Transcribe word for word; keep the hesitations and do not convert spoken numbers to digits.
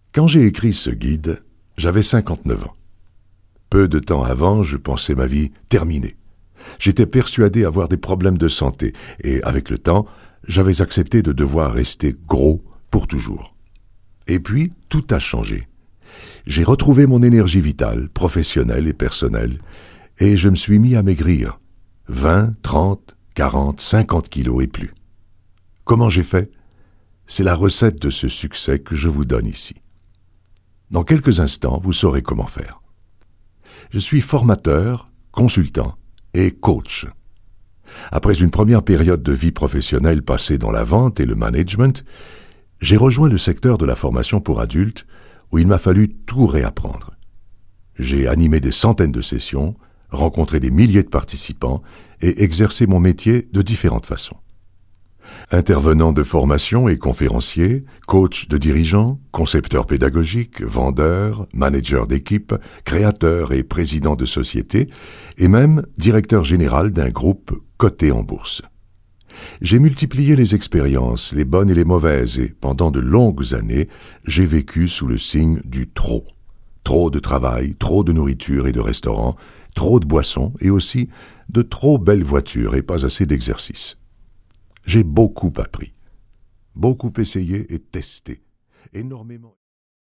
Quand j'ai écrit ce guide, j'avais cinquante-neuf ans. Peu de temps avant, je pensais ma vie terminée. J'étais persuadé avoir des problèmes de santé et, avec le temps, j'avais accepté de devoir rester gros pour toujours. Et puis, tout a changé. J'ai retrouvé mon énergie vitale, professionnelle et personnelle, et je me suis mis à maigrir. vingt, trente, quarante, cinquante kilos et plus. Comment j'ai fait? C'est la recette de ce succès que je vous donne ici. Dans quelques instants, vous saurez comment faire. Je suis formateur, consultant et coach. Après une première période de vie professionnelle passée dans la vente et le management, j'ai rejoint le secteur de la formation pour adultes où il m'a fallu tout réapprendre. J'ai animé des centaines de sessions, rencontré des milliers de participants et exercé mon métier de différentes façons. Intervenant de formation et conférencier, coach de dirigeants, concepteur pédagogique, vendeur, manager d'équipe, créateur et président de société, et même directeur général d'un groupe coté en bourse. J'ai multiplié les expériences, les bonnes et les mauvaises, et pendant de longues années, j'ai vécu sous le signe du trop. Trop de travail, trop de nourriture et de restaurants, trop de boissons et aussi de trop belles voitures et pas assez d'exercice. J'ai beaucoup appris, beaucoup essayé et testé, énormément...